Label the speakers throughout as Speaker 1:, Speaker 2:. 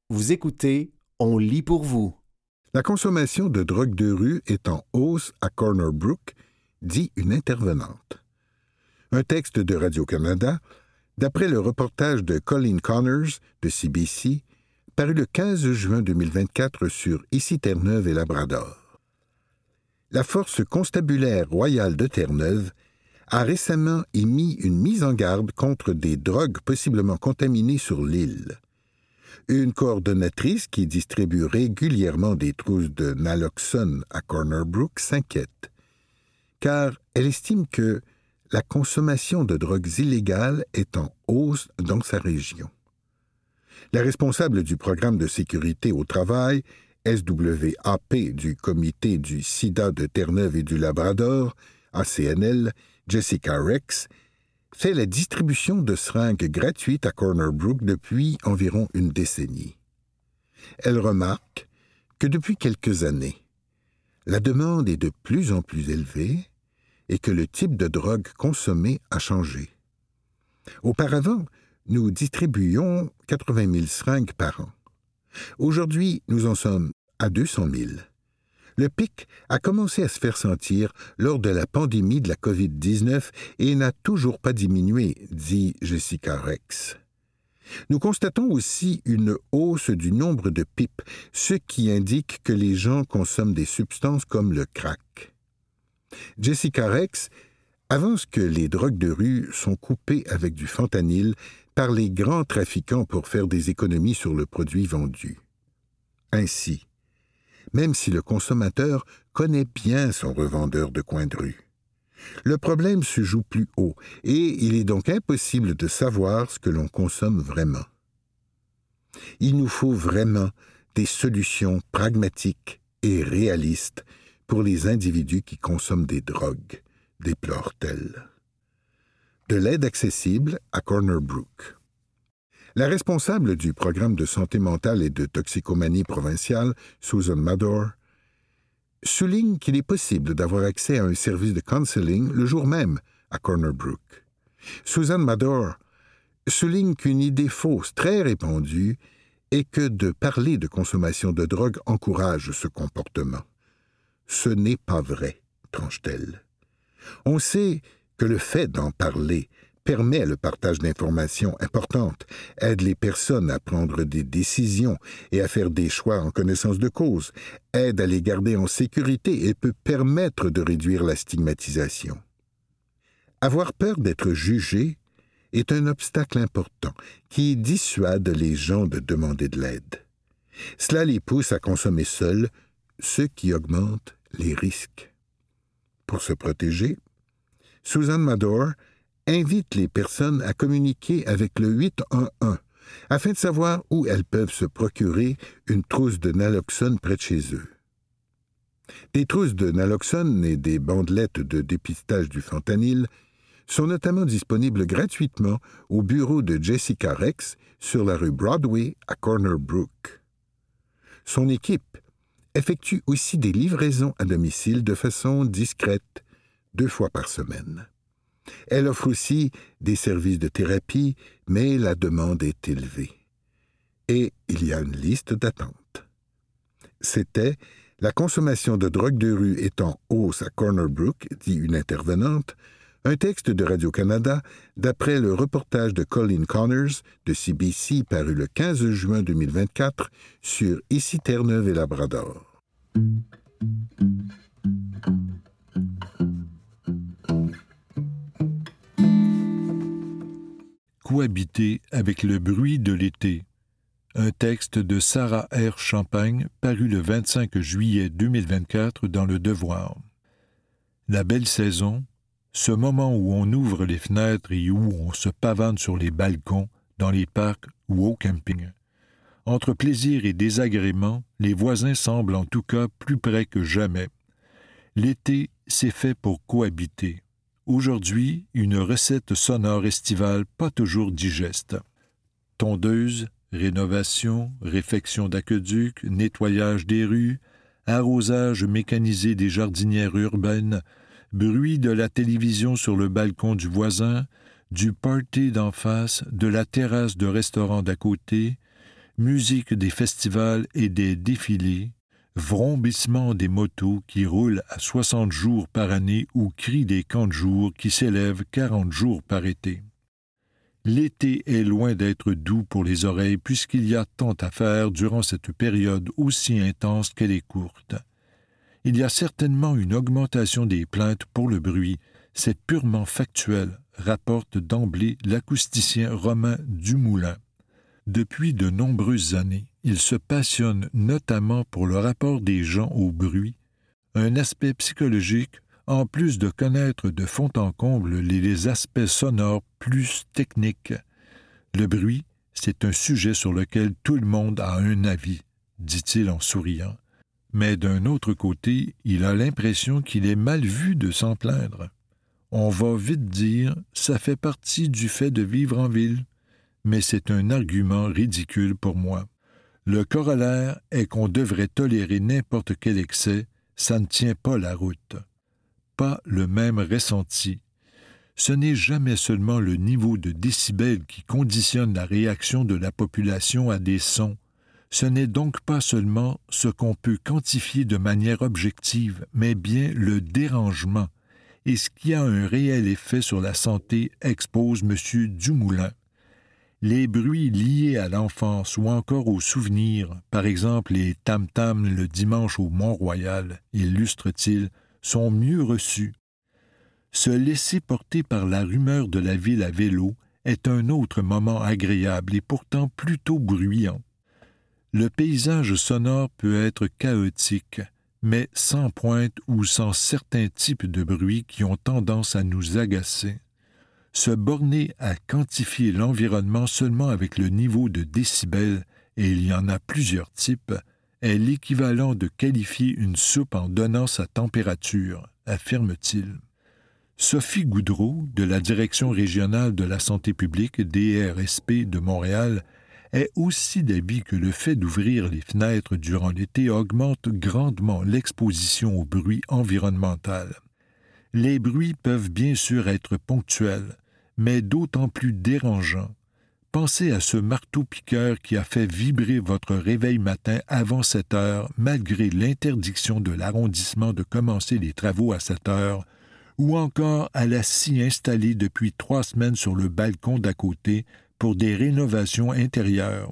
Speaker 1: Vous écoutez, on lit pour vous.
Speaker 2: La consommation de drogue de rue est en hausse à Corner Brook, dit une intervenante. Un texte de Radio-Canada, d'après le reportage de Colleen Connors de CBC, paru le 15 juin 2024 sur Ici Terre-Neuve et Labrador. La Force constabulaire royale de Terre-Neuve a récemment émis une mise en garde contre des drogues possiblement contaminées sur l'île. Une coordonnatrice qui distribue régulièrement des trousses de naloxone à Corner Brook s'inquiète, car elle estime que la consommation de drogues illégales est en hausse dans sa région. La responsable du programme de sécurité au travail, SWAP du comité du SIDA de Terre-Neuve et du Labrador, ACNL, Jessica Rex, fait la distribution de seringues gratuites à Corner Brook depuis environ une décennie. Elle remarque que depuis quelques années, la demande est de plus en plus élevée et que le type de drogue consommée a changé. Auparavant, nous distribuions 80 000 seringues par an. Aujourd'hui, nous en sommes à 200 000. Le pic a commencé à se faire sentir lors de la pandémie de la COVID-19 et n'a toujours pas diminué, dit Jessica Rex. Nous constatons aussi une hausse du nombre de pipes, ce qui indique que les gens consomment des substances comme le crack. Jessica Rex avance que les drogues de rue sont coupées avec du fentanyl par les grands trafiquants pour faire des économies sur le produit vendu. Ainsi, même si le consommateur connaît bien son revendeur de coin de rue, le problème se joue plus haut et il est donc impossible de savoir ce que l'on consomme vraiment. Il nous faut vraiment des solutions pragmatiques et réalistes pour les individus qui consomment des drogues, déplore-t-elle. De l'aide accessible à Corner Brook. La responsable du programme de santé mentale et de toxicomanie provinciale, Susan Mador, souligne qu'il est possible d'avoir accès à un service de counseling le jour même à Corner Brook. Susan Mador souligne qu'une idée fausse très répandue est que de parler de consommation de drogue encourage ce comportement. Ce n'est pas vrai, tranche-t-elle. On sait que le fait d'en parler permet le partage d'informations importantes, aide les personnes à prendre des décisions et à faire des choix en connaissance de cause, aide à les garder en sécurité et peut permettre de réduire la stigmatisation. Avoir peur d'être jugé est un obstacle important qui dissuade les gens de demander de l'aide. Cela les pousse à consommer seuls, ce qui augmente les risques. Pour se protéger, Susan Mador invite les personnes à communiquer avec le 811 afin de savoir où elles peuvent se procurer une trousse de naloxone près de chez eux. Des trousses de naloxone et des bandelettes de dépistage du fentanyl sont notamment disponibles gratuitement au bureau de Jessica Rex sur la rue Broadway à Corner Brook. Son équipe effectue aussi des livraisons à domicile de façon discrète 2 fois par semaine. Elle offre aussi des services de thérapie, mais la demande est élevée. Et il y a une liste d'attente. C'était « La consommation de drogue de rue est en hausse à Corner Brook », dit une intervenante, un texte de Radio-Canada d'après le reportage de Colleen Connors de CBC paru le 15 juin 2024 sur Ici Terre-Neuve et Labrador.
Speaker 3: Cohabiter avec le bruit de l'été. Un texte de Sarah R. Champagne paru le 25 juillet 2024 dans Le Devoir. La belle saison, ce moment où on ouvre les fenêtres et où on se pavane sur les balcons, dans les parcs ou au camping. Entre plaisir et désagrément, les voisins semblent en tout cas plus près que jamais. L'été, c'est fait pour cohabiter. Aujourd'hui, une recette sonore estivale pas toujours digeste. Tondeuse, rénovation, réfection d'aqueduc, nettoyage des rues, arrosage mécanisé des jardinières urbaines, bruit de la télévision sur le balcon du voisin, du party d'en face, de la terrasse de restaurant d'à côté, musique des festivals et des défilés, vrombissement des motos qui roulent à 60 jours par année ou cris des camps de jour qui s'élèvent 40 jours par été. L'été est loin d'être doux pour les oreilles puisqu'il y a tant à faire durant cette période aussi intense qu'elle est courte. Il y a certainement une augmentation des plaintes pour le bruit, c'est purement factuel, rapporte d'emblée l'acousticien Romain Dumoulin. Depuis de nombreuses années, il se passionne notamment pour le rapport des gens au bruit, un aspect psychologique, en plus de connaître de fond en comble les aspects sonores plus techniques. Le bruit, c'est un sujet sur lequel tout le monde a un avis, dit-il en souriant. Mais d'un autre côté, il a l'impression qu'il est mal vu de s'en plaindre. On va vite dire, ça fait partie du fait de vivre en ville, mais c'est un argument ridicule pour moi. Le corollaire est qu'on devrait tolérer n'importe quel excès, ça ne tient pas la route. Pas le même ressenti. Ce n'est jamais seulement le niveau de décibels qui conditionne la réaction de la population à des sons. Ce n'est donc pas seulement ce qu'on peut quantifier de manière objective, mais bien le dérangement, et ce qui a un réel effet sur la santé, expose M. Dumoulin. Les bruits liés à l'enfance ou encore aux souvenirs, par exemple les tam-tams le dimanche au Mont-Royal, illustre-t-il, sont mieux reçus. Se laisser porter par la rumeur de la ville à vélo est un autre moment agréable et pourtant plutôt bruyant. Le paysage sonore peut être chaotique, mais sans pointe ou sans certains types de bruits qui ont tendance à nous agacer. Se borner à quantifier l'environnement seulement avec le niveau de décibels, et il y en a plusieurs types, est l'équivalent de qualifier une soupe en donnant sa température, affirme-t-il. Sophie Goudreau, de la Direction régionale de la santé publique, DRSP de Montréal, est aussi d'avis que le fait d'ouvrir les fenêtres durant l'été augmente grandement l'exposition au bruit environnemental. Les bruits peuvent bien sûr être ponctuels, mais d'autant plus dérangeants. Pensez à ce marteau-piqueur qui a fait vibrer votre réveil matin avant 7 heures, malgré l'interdiction de l'arrondissement de commencer les travaux à 7 heures, ou encore à la scie installée depuis 3 semaines sur le balcon d'à côté pour des rénovations intérieures.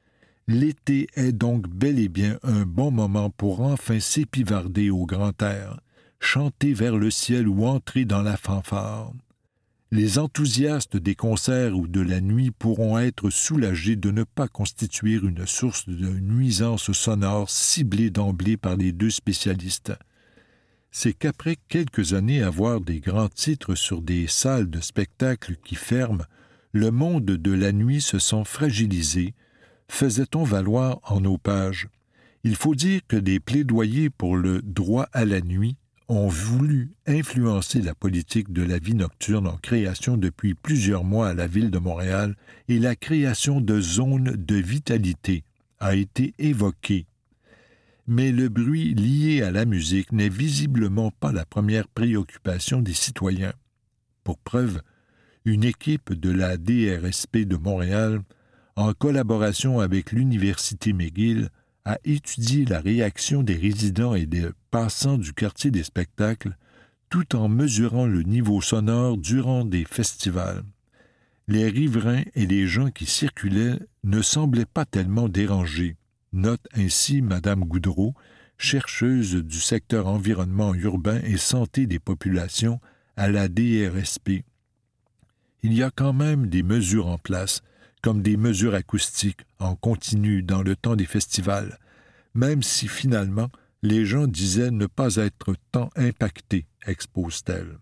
Speaker 3: L'été est donc bel et bien un bon moment pour enfin s'épivarder au grand air, chanter vers le ciel ou entrer dans la fanfare. Les enthousiastes des concerts ou de la nuit pourront être soulagés de ne pas constituer une source de nuisance sonore ciblée d'emblée par les deux spécialistes. C'est qu'après quelques années à voir des grands titres sur des salles de spectacle qui ferment, le monde de la nuit se sent fragilisé, faisait-on valoir en nos pages. Il faut dire que des plaidoyers pour le droit à la nuit ont voulu influencer la politique de la vie nocturne en création depuis plusieurs mois à la Ville de Montréal et la création de zones de vitalité a été évoquée. Mais le bruit lié à la musique n'est visiblement pas la première préoccupation des citoyens. Pour preuve, une équipe de la DRSP de Montréal, en collaboration avec l'Université McGill, a étudié la réaction des résidents et des passants du quartier des spectacles, tout en mesurant le niveau sonore durant des festivals. Les riverains et les gens qui circulaient ne semblaient pas tellement dérangés, note ainsi Mme Goudreau, chercheuse du secteur environnement urbain et santé des populations à la DRSP. Il y a quand même des mesures en place, comme des mesures acoustiques en continu dans le temps des festivals, même si finalement les gens disaient ne pas être tant impactés, expose-t-elle.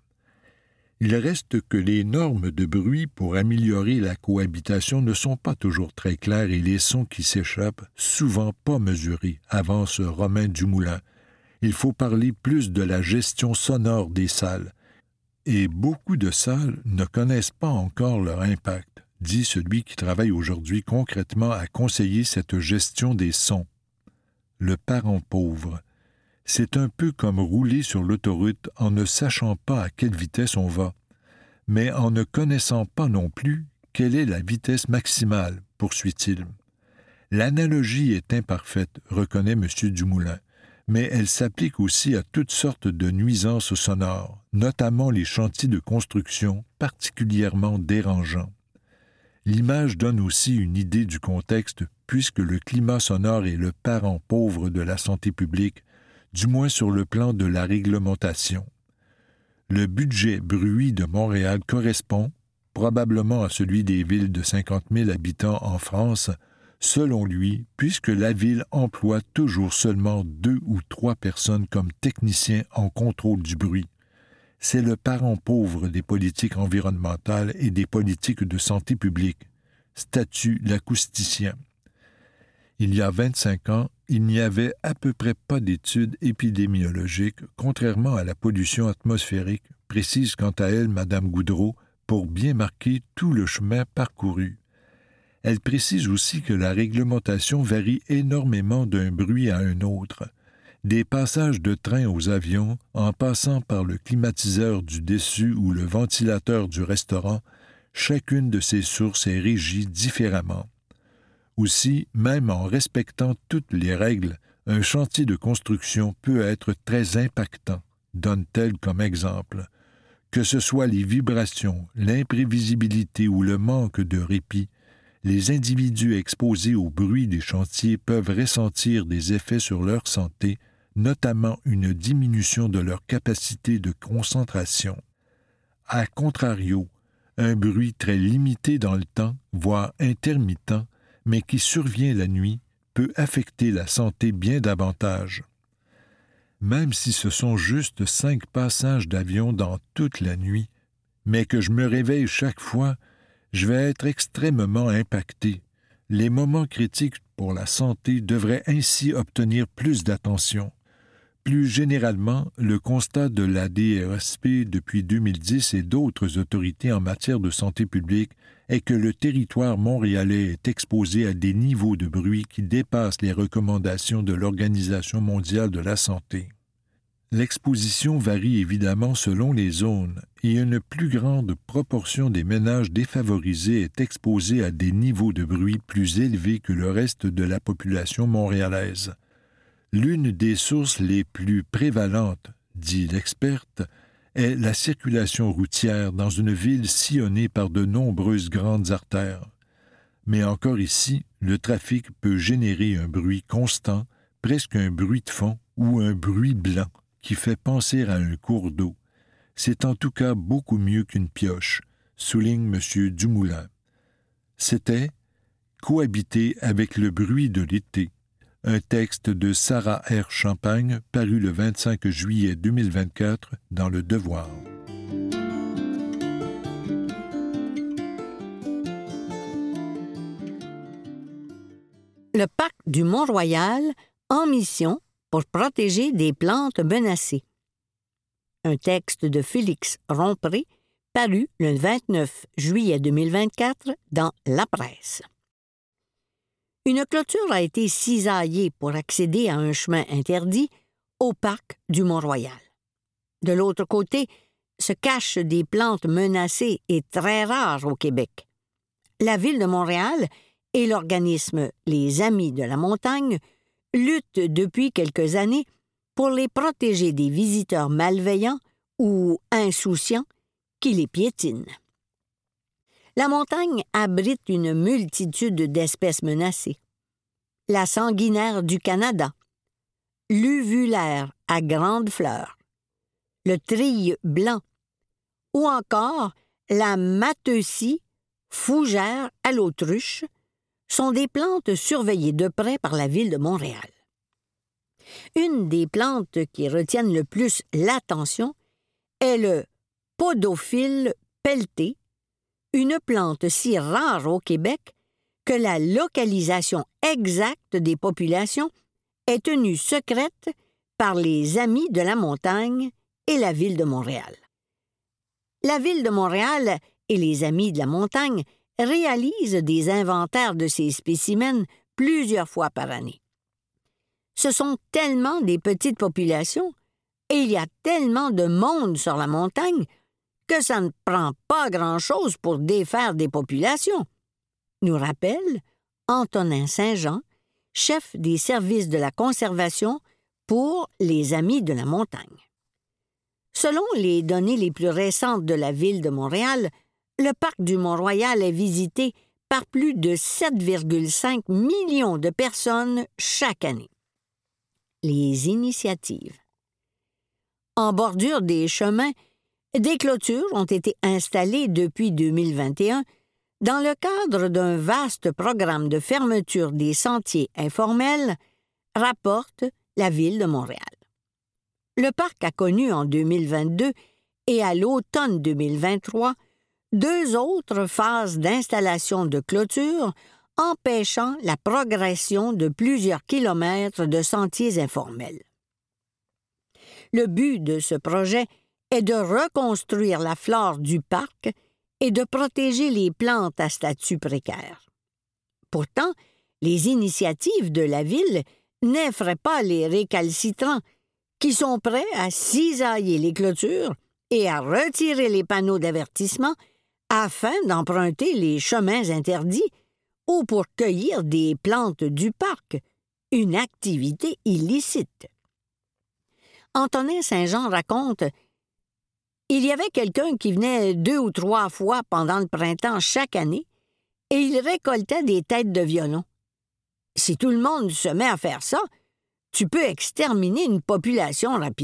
Speaker 3: Il reste que les normes de bruit pour améliorer la cohabitation ne sont pas toujours très claires et les sons qui s'échappent, souvent pas mesurés, avance Romain Dumoulin. Il faut parler plus de la gestion sonore des salles. Et beaucoup de salles ne connaissent pas encore leur impact, dit celui qui travaille aujourd'hui concrètement à conseiller cette gestion des sons. Le parent pauvre. C'est un peu comme rouler sur l'autoroute en ne sachant pas à quelle vitesse on va, mais en ne connaissant pas non plus quelle est la vitesse maximale, poursuit-il. L'analogie est imparfaite, reconnaît M. Dumoulin, mais elle s'applique aussi à toutes sortes de nuisances sonores, notamment les chantiers de construction, particulièrement dérangeants. L'image donne aussi une idée du contexte, puisque le climat sonore est le parent pauvre de la santé publique, du moins sur le plan de la réglementation. Le budget bruit de Montréal correspond, probablement à celui des villes de 50 000 habitants en France, selon lui, puisque la ville emploie toujours seulement 2 ou 3 personnes comme techniciens en contrôle du bruit. C'est le parent pauvre des politiques environnementales et des politiques de santé publique, statue l'acousticien. Il y a 25 ans, il n'y avait à peu près pas d'études épidémiologiques, contrairement à la pollution atmosphérique, précise quant à elle Mme Goudreau, pour bien marquer tout le chemin parcouru. Elle précise aussi que la réglementation varie énormément d'un bruit à un autre. Des passages de train aux avions, en passant par le climatiseur du dessus ou le ventilateur du restaurant, chacune de ces sources est régie différemment. Aussi, même en respectant toutes les règles, un chantier de construction peut être très impactant, donne-t-elle comme exemple. Que ce soit les vibrations, l'imprévisibilité ou le manque de répit, les individus exposés au bruit des chantiers peuvent ressentir des effets sur leur santé, notamment une diminution de leur capacité de concentration. À contrario, un bruit très limité dans le temps, voire intermittent, mais qui survient la nuit, peut affecter la santé bien davantage. Même si ce sont juste 5 passages d'avion dans toute la nuit, mais que je me réveille chaque fois, je vais être extrêmement impacté. Les moments critiques pour la santé devraient ainsi obtenir plus d'attention. Plus généralement, le constat de la DRSP depuis 2010 et d'autres autorités en matière de santé publique est que le territoire montréalais est exposé à des niveaux de bruit qui dépassent les recommandations de l'Organisation mondiale de la santé. L'exposition varie évidemment selon les zones et une plus grande proportion des ménages défavorisés est exposée à des niveaux de bruit plus élevés que le reste de la population montréalaise. L'une des sources les plus prévalentes, dit l'experte, est la circulation routière dans une ville sillonnée par de nombreuses grandes artères. Mais encore ici, le trafic peut générer un bruit constant, presque un bruit de fond ou un bruit blanc qui fait penser à un cours d'eau. C'est en tout cas beaucoup mieux qu'une pioche, souligne M. Dumoulin. C'était « Cohabiter avec le bruit de l'été », un texte de Sarah R. Champagne paru le 25 juillet 2024 dans Le Devoir.
Speaker 4: Le parc du Mont-Royal en mission pour protéger des plantes menacées. Un texte de Félix Rompré paru le 29 juillet 2024 dans La Presse. Une clôture a été cisaillée pour accéder à un chemin interdit au parc du Mont-Royal. De l'autre côté, se cachent des plantes menacées et très rares au Québec. La Ville de Montréal et l'organisme Les Amis de la Montagne luttent depuis quelques années pour les protéger des visiteurs malveillants ou insouciants qui les piétinent. La montagne abrite une multitude d'espèces menacées. La sanguinaire du Canada, l'uvulaire à grandes fleurs, le trille blanc ou encore la mateusie fougère à l'autruche sont des plantes surveillées de près par la Ville de Montréal. Une des plantes qui retiennent le plus l'attention est le podophile pelleté, une plante si rare au Québec que la localisation exacte des populations est tenue secrète par les Amis de la Montagne et la Ville de Montréal. La Ville de Montréal et les Amis de la Montagne réalisent des inventaires de ces spécimens plusieurs fois par année. Ce sont tellement des petites populations et il y a tellement de monde sur la montagne que ça ne prend pas grand-chose pour défaire des populations, nous rappelle Antonin Saint-Jean, chef des services de la conservation pour les Amis de la montagne. Selon les données les plus récentes de la Ville de Montréal, le parc du Mont-Royal est visité par plus de 7,5 millions de personnes chaque année. Les initiatives. En bordure des chemins, des clôtures ont été installées depuis 2021 dans le cadre d'un vaste programme de fermeture des sentiers informels, rapporte la Ville de Montréal. Le parc a connu en 2022 et à l'automne 2023 2 autres phases d'installation de clôture empêchant la progression de plusieurs kilomètres de sentiers informels. Le but de ce projet est de reconstruire la flore du parc et de protéger les plantes à statut précaire. Pourtant, les initiatives de la Ville n'effraient pas les récalcitrants qui sont prêts à cisailler les clôtures et à retirer les panneaux d'avertissement afin d'emprunter les chemins interdits ou pour cueillir des plantes du parc, une activité illicite. Antonin Saint-Jean raconte « Il y avait quelqu'un qui venait 2 ou 3 fois pendant le printemps chaque année et il récoltait des têtes de violon. Si tout le monde se met à faire ça, tu peux exterminer une population rapidement. »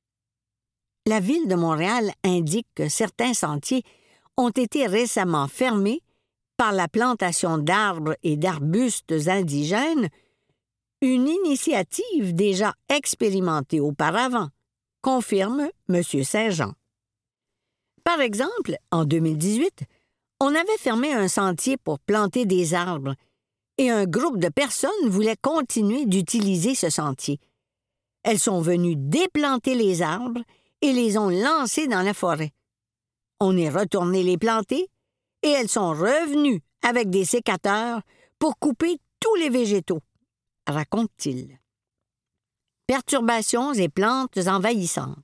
Speaker 4: La Ville de Montréal indique que certains sentiers ont été récemment fermés par la plantation d'arbres et d'arbustes indigènes, une initiative déjà expérimentée auparavant, confirme M. Saint-Jean. Par exemple, en 2018, on avait fermé un sentier pour planter des arbres et un groupe de personnes voulait continuer d'utiliser ce sentier. Elles sont venues déplanter les arbres et les ont lancés dans la forêt. On est retourné les planter et elles sont revenues avec des sécateurs pour couper tous les végétaux, raconte-t-il. Perturbations et plantes envahissantes.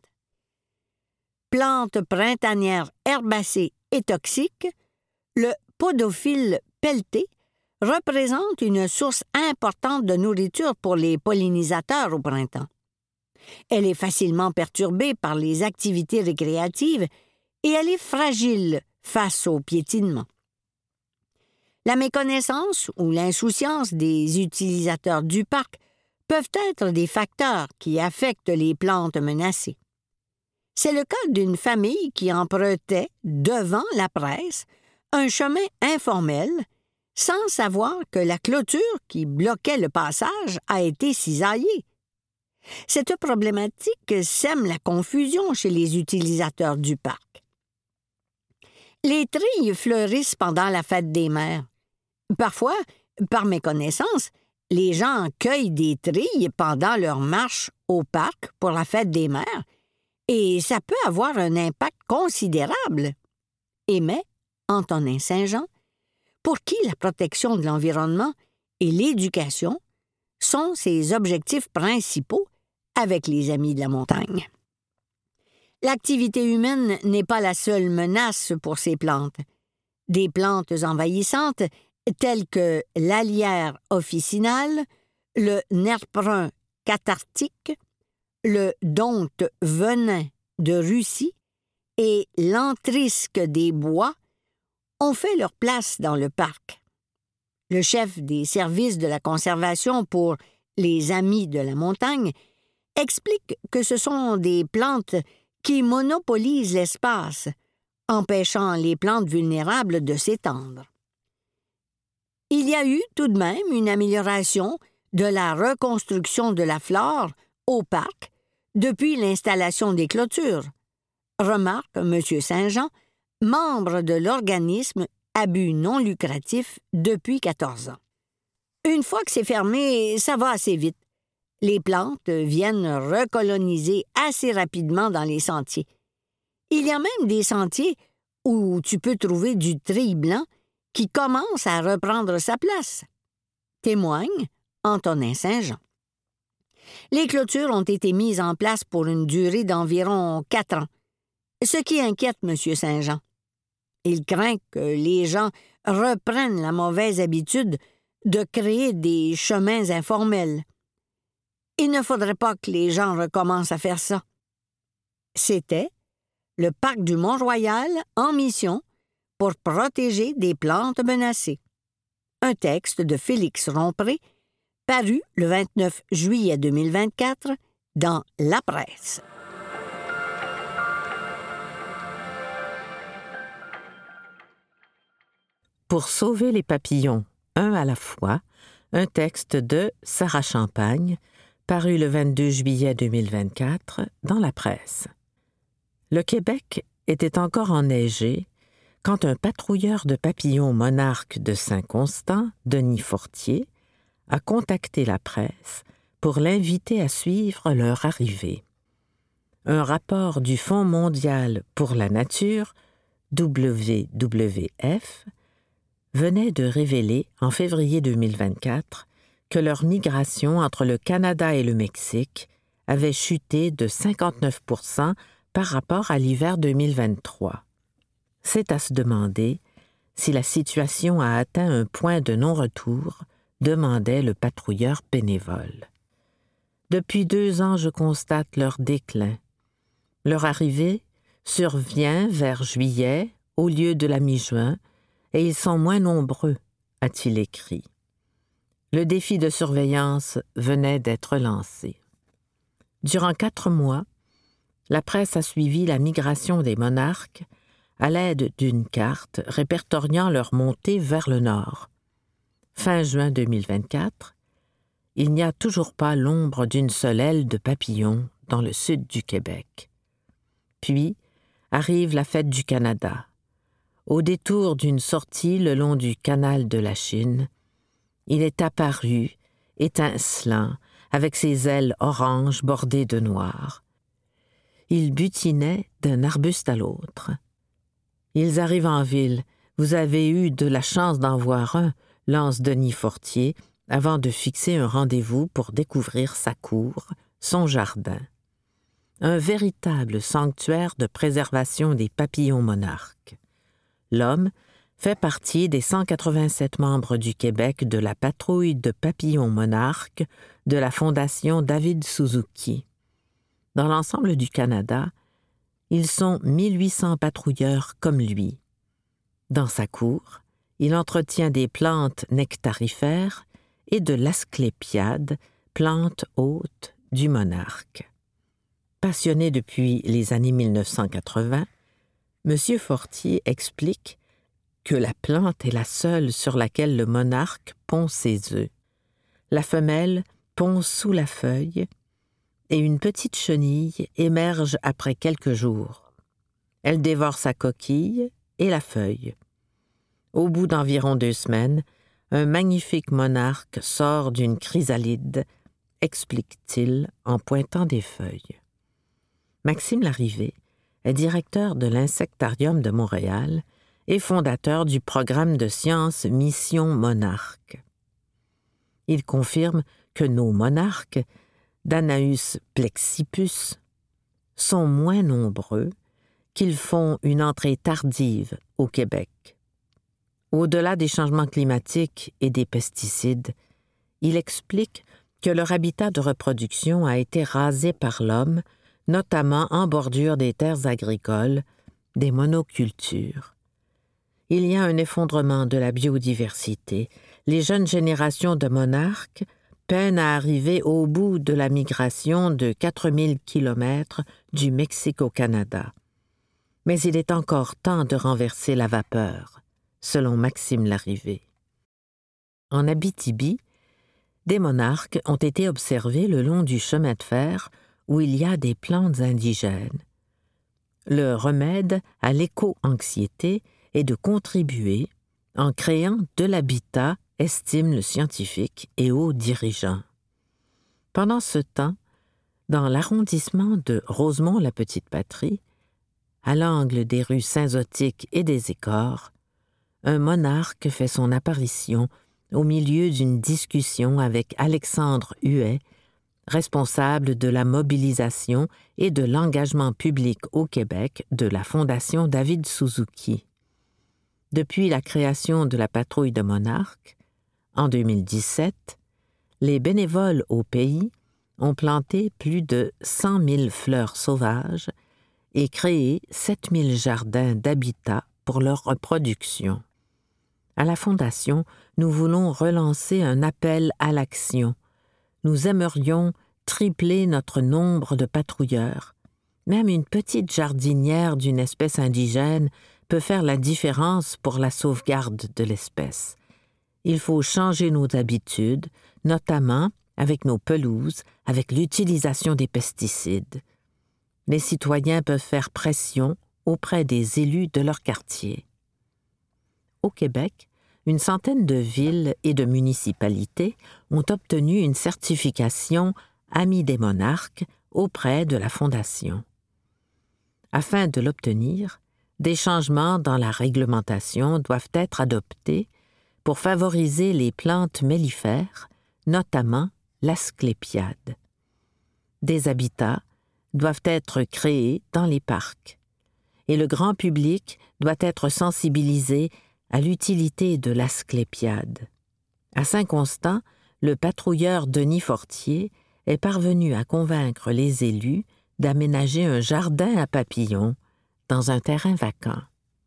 Speaker 4: Plante printanière herbacée et toxique, le podophile pelleté représente une source importante de nourriture pour les pollinisateurs au printemps. Elle est facilement perturbée par les activités récréatives et elle est fragile face au piétinement. La méconnaissance ou l'insouciance des utilisateurs du parc peuvent être des facteurs qui affectent les plantes menacées. C'est le cas d'une famille qui empruntait, devant la presse, un chemin informel sans savoir que la clôture qui bloquait le passage a été cisaillée. Cette problématique sème la confusion chez les utilisateurs du parc. Les trilles fleurissent pendant la fête des mères. Parfois, par méconnaissance, les gens cueillent des trilles pendant leur marche au parc pour la fête des mères et ça peut avoir un impact considérable. Émet Antonin Saint-Jean, pour qui la protection de l'environnement et l'éducation sont ses objectifs principaux avec les Amis de la montagne. L'activité humaine n'est pas la seule menace pour ces plantes. Des plantes envahissantes, telles que l'alière officinale, le nerf brun cathartique, le dompte venin de Russie et l'entrisque des bois, ont fait leur place dans le parc. Le chef des services de la conservation pour les Amis de la montagne explique que ce sont des plantes qui monopolisent l'espace, empêchant les plantes vulnérables de s'étendre. Il y a eu tout de même une amélioration de la reconstruction de la flore au parc depuis l'installation des clôtures, remarque M. Saint-Jean, membre de l'organisme à but non lucratif depuis 14 ans. Une fois que c'est fermé, ça va assez vite. Les plantes viennent recoloniser assez rapidement dans les sentiers. Il y a même des sentiers où tu peux trouver du tri blanc qui commence à reprendre sa place. Témoigne Antonin Saint-Jean. Les clôtures ont été mises en place pour une durée d'environ 4 ans, ce qui inquiète M. Saint-Jean. Il craint que les gens reprennent la mauvaise habitude de créer des chemins informels. Il ne faudrait pas que les gens recommencent à faire ça. C'était le parc du Mont-Royal en mission pour protéger des plantes menacées. Un texte de Félix Rompré, paru le 29 juillet 2024 dans La Presse.
Speaker 5: Pour sauver les papillons, un à la fois, un texte de Sarah Champagne, paru le 22 juillet 2024 dans La Presse. Le Québec était encore enneigé quand un patrouilleur de papillons monarques de Saint-Constant, Denis Fortier, a contacté la presse pour l'inviter à suivre leur arrivée. Un rapport du Fonds mondial pour la nature, WWF, venait de révéler en février 2024 que leur migration entre le Canada et le Mexique avait chuté de 59% par rapport à l'hiver 2023. C'est à se demander si la situation a atteint un point de non-retour, demandait le patrouilleur bénévole. Depuis 2 ans, je constate leur déclin. Leur arrivée survient vers juillet au lieu de la mi-juin, et ils sont moins nombreux, a-t-il écrit. Le défi de surveillance venait d'être lancé. Durant 4 mois, la presse a suivi la migration des monarques à l'aide d'une carte répertoriant leur montée vers le nord. Fin juin 2024, il n'y a toujours pas l'ombre d'une seule aile de papillon dans le sud du Québec. Puis arrive la fête du Canada. Au détour d'une sortie le long du canal de la Chine, il est apparu, étincelant, avec ses ailes oranges bordées de noir. Il butinait d'un arbuste à l'autre. Ils arrivent en ville. Vous avez eu de la chance d'en voir un, lance Denis Fortier, avant de fixer un rendez-vous pour découvrir sa cour, son jardin. Un véritable sanctuaire de préservation des papillons monarques. L'homme fait partie des 187 membres du Québec de la patrouille de papillons monarques de la Fondation David Suzuki. Dans l'ensemble du Canada, ils sont 1800 patrouilleurs comme lui. Dans sa cour, il entretient des plantes nectarifères et de l'asclépiade, plante hôte du monarque. Passionné depuis les années 1980, M. Fortier explique que la plante est la seule sur laquelle le monarque pond ses œufs. La femelle pond sous la feuille et une petite chenille émerge après quelques jours. Elle dévore sa coquille et la feuille. Au bout d'environ 2 semaines, un magnifique monarque sort d'une chrysalide, explique-t-il en pointant des feuilles. Maxime Larrivé est directeur de l'Insectarium de Montréal et fondateur du programme de sciences Mission Monarque. Il confirme que nos monarques, Danaus plexippus, sont moins nombreux, qu'ils font une entrée tardive au Québec. Au-delà des changements climatiques et des pesticides, il explique que leur habitat de reproduction a été rasé par l'homme, notamment en bordure des terres agricoles, des monocultures. Il y a un effondrement de la biodiversité. Les jeunes générations de monarques peinent à arriver au bout de la migration de 4000 kilomètres du Mexique au Canada. Mais il est encore temps de renverser la vapeur, selon Maxime Larrivé. En Abitibi, des monarques ont été observés le long du chemin de fer où il y a des plantes indigènes. Le remède à l'éco-anxiété est de contribuer, en créant de l'habitat, estime le scientifique et haut dirigeant. Pendant ce temps, dans l'arrondissement de Rosemont-la-Petite-Patrie, à l'angle des rues Saint-Zotique et des Écors, un monarque fait son apparition au milieu d'une discussion avec Alexandre Huet, responsable de la mobilisation et de l'engagement public au Québec de la Fondation David Suzuki. Depuis la création de la patrouille de monarques, En 2017, les bénévoles au pays ont planté plus de 100 000 fleurs sauvages et créé 7 000 jardins d'habitat pour leur reproduction. À la Fondation, nous voulons relancer un appel à l'action. Nous aimerions tripler notre nombre de patrouilleurs. Même une petite jardinière d'une espèce indigène peut faire la différence pour la sauvegarde de l'espèce. Il faut changer nos habitudes, notamment avec nos pelouses, avec l'utilisation des pesticides. Les citoyens peuvent faire pression auprès des élus de leur quartier. Au Québec, une centaine de villes et de municipalités ont obtenu une certification Amis des monarques auprès de la Fondation. Afin de l'obtenir, des changements dans la réglementation doivent être adoptés pour favoriser les plantes mellifères, notamment l'asclépiade. Des habitats doivent être créés dans les parcs et le grand public doit être sensibilisé à l'utilité de l'asclépiade. À Saint-Constant, le patrouilleur Denis Fortier est parvenu à convaincre les élus d'aménager un jardin à papillons dans un terrain vacant.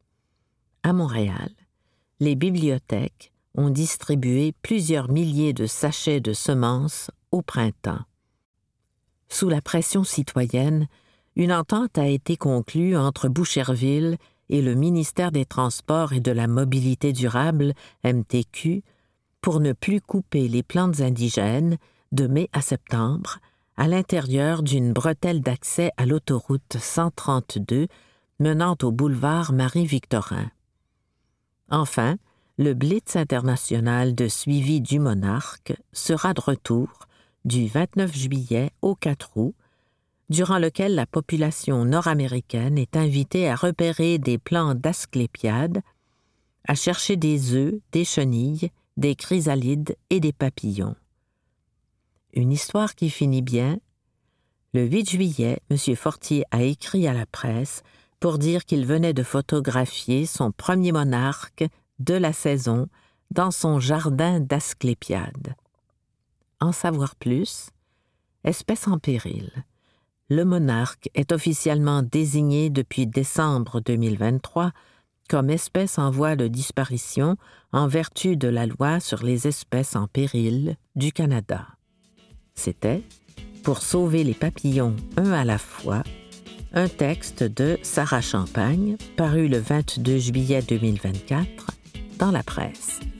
Speaker 5: À Montréal, les bibliothèques ont distribué plusieurs milliers de sachets de semences au printemps. Sous la pression citoyenne, une entente a été conclue entre Boucherville et le ministère des Transports et de la Mobilité durable, MTQ, pour ne plus couper les plantes indigènes de mai à septembre à l'intérieur d'une bretelle d'accès à l'autoroute 132 menant au boulevard Marie-Victorin. Enfin, le Blitz international de suivi du monarque sera de retour du 29 juillet au 4 août, durant lequel la population nord-américaine est invitée à repérer des plants d'asclépiade, à chercher des œufs, des chenilles, des chrysalides et des papillons. Une histoire qui finit bien. Le 8 juillet, M. Fortier a écrit à la presse pour dire qu'il venait de photographier son premier monarque de la saison dans son jardin d'asclépiade. En savoir plus, espèce en péril. Le monarque est officiellement désigné depuis décembre 2023 comme espèce en voie de disparition en vertu de la loi sur les espèces en péril du Canada. C'était « Pour sauver les papillons un à la fois », un texte de Sarah Champagne, paru le 22 juillet 2024 dans la presse.